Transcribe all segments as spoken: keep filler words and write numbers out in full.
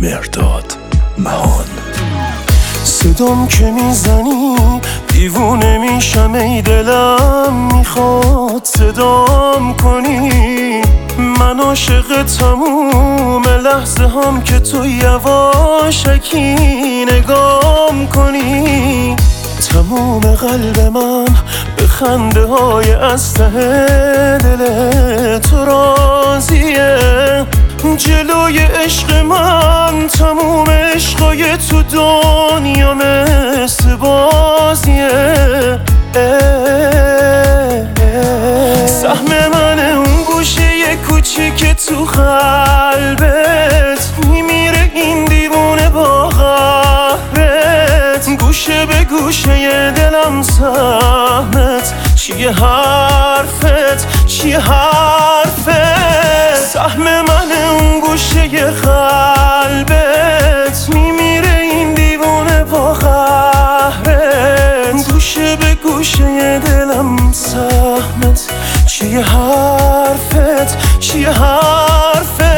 مهرداد مهان. صدام که میزنی دیوونه میشم ای دلم میخواد صدام کنی. من عاشق تموم لحظه هم که تو یواشکی نگام کنی. تموم قلب من به خنده های از ته دل تو راضیه. جلوی عشق من تموم عشقای تو دنیا مثل بازیه. سهم من اون گوشه کوچیک تو قلبت میمیره این دیوونه با قهرت. گوشه به گوشه دلم سهمت چیه حرفت چیه حرفت. سهم من اون گوشه قلبت میمیره این دیوونه با قهرت. گوشه به گوشه دلم سهمت چیه حرفت چیه حرفت.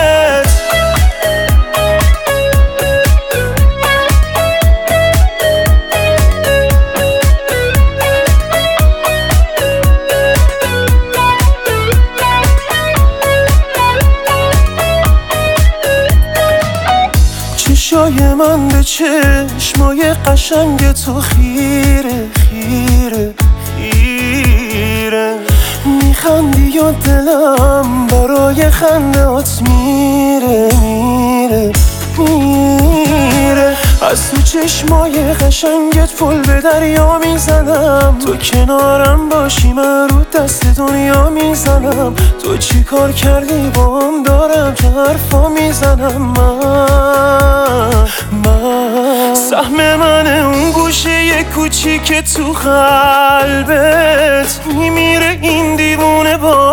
چشای من به چشمای قشنگ تو خیره خیره خیره. میخندی و دلم برای خندهات میره میره میره. از تو چشمای قشنگت پل به دریا میزنم. تو کنارم باشی من رو دست دنیا میزنم. تو چی کار کردی با هم دارم که حرفا میزنم. من من سهم من اون گوشه کوچیک تو قلبت میمیره این دیوونه با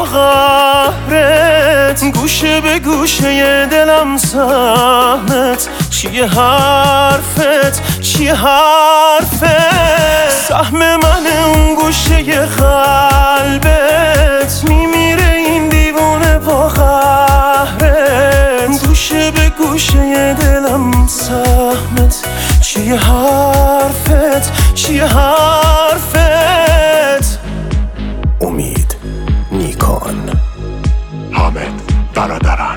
قهرت. گوشه به گوشه دلم سهمت چیه حرفت چیه حرفت. سهم من اون گوشه قلبت میمیره این دیوونه با قهرت. گوشه به گوشه دلم سهمت چیه حرفت چیه حرفت. امید نیکان. حامد برادرم.